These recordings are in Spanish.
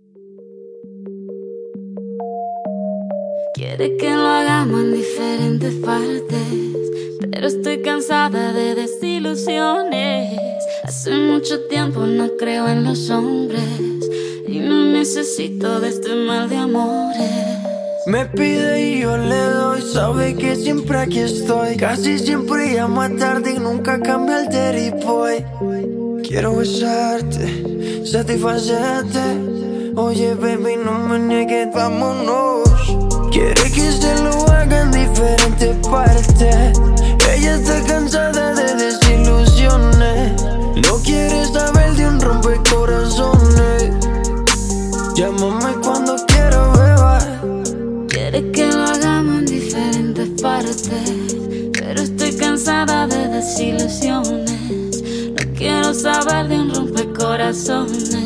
Quiere que lo hagamos en diferentes partes, pero estoy cansada de desilusiones. Hace mucho tiempo no creo en los hombres y no necesito de este mal de amores. Me pide y yo le doy, sabe que siempre aquí estoy. Casi siempre llama tarde y nunca cambia el dirty boy. Quiero besarte, satisfacerte. Oye baby, no me niegues, vámonos. Quiere que se lo haga en diferentes partes. Ella está cansada de desilusiones. No quiere saber de un rompecorazones. Llámame cuando quiero beber. Quiere que lo hagamos en diferentes partes, pero estoy cansada de desilusiones. No quiero saber de un rompecorazones.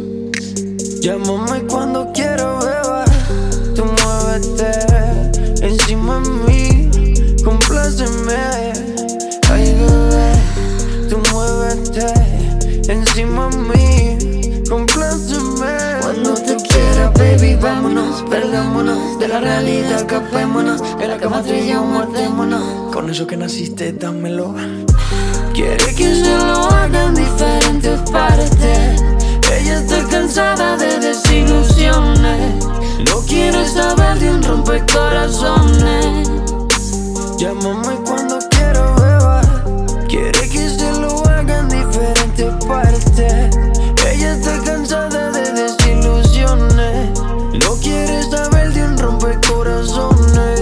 Llámame cuando quiero beber. Tú muévete encima de mí, compláceme. Ay bebé, tú muévete encima de mí, compláceme. Cuando te quiera, baby, vámonos, perdámonos de la realidad, escapémonos. En la cama tú y yo mordémonos. Con eso que naciste, dámelo. Quiere que se lo haga en diferentes partes. Ella está cansada de desilusiones. No quiere saber de un rompecorazones. Llámame cuando quiero beber. Quiere que se lo haga en diferentes partes. Ella está cansada de desilusiones. No quiere saber de un rompecorazones.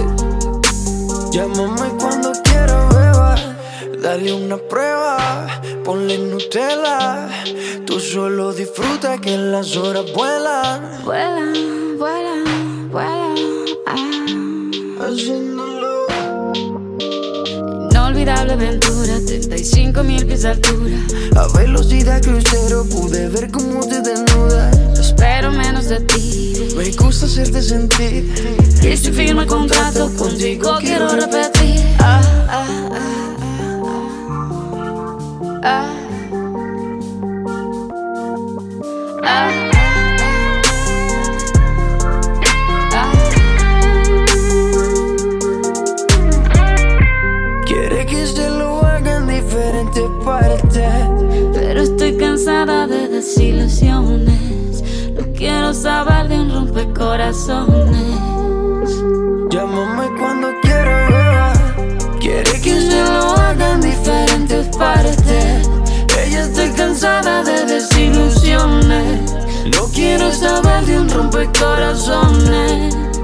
Llámame cuando quiero beber. Dale una prueba, ponle Nutella. Tú solo disfruta que las horas vuelan. Vuelan, vuelan, vuelan. Haciéndolo. Inolvidable aventura, 35.000 pies de altura. A velocidad crucero pude ver cómo te desnudas. No espero menos de ti. Me gusta hacerte sentir. Y si firmo el contrato contigo quiero repetir. Quiere que se lo haga en diferentes partes, pero estoy cansada de desilusiones. No quiero saber de un rompecorazones. Llámame cuando quiero beber. Quiere que se lo haga en diferentes partes. Ella está cansada de desilusiones. No quiero saber de un rompecorazones.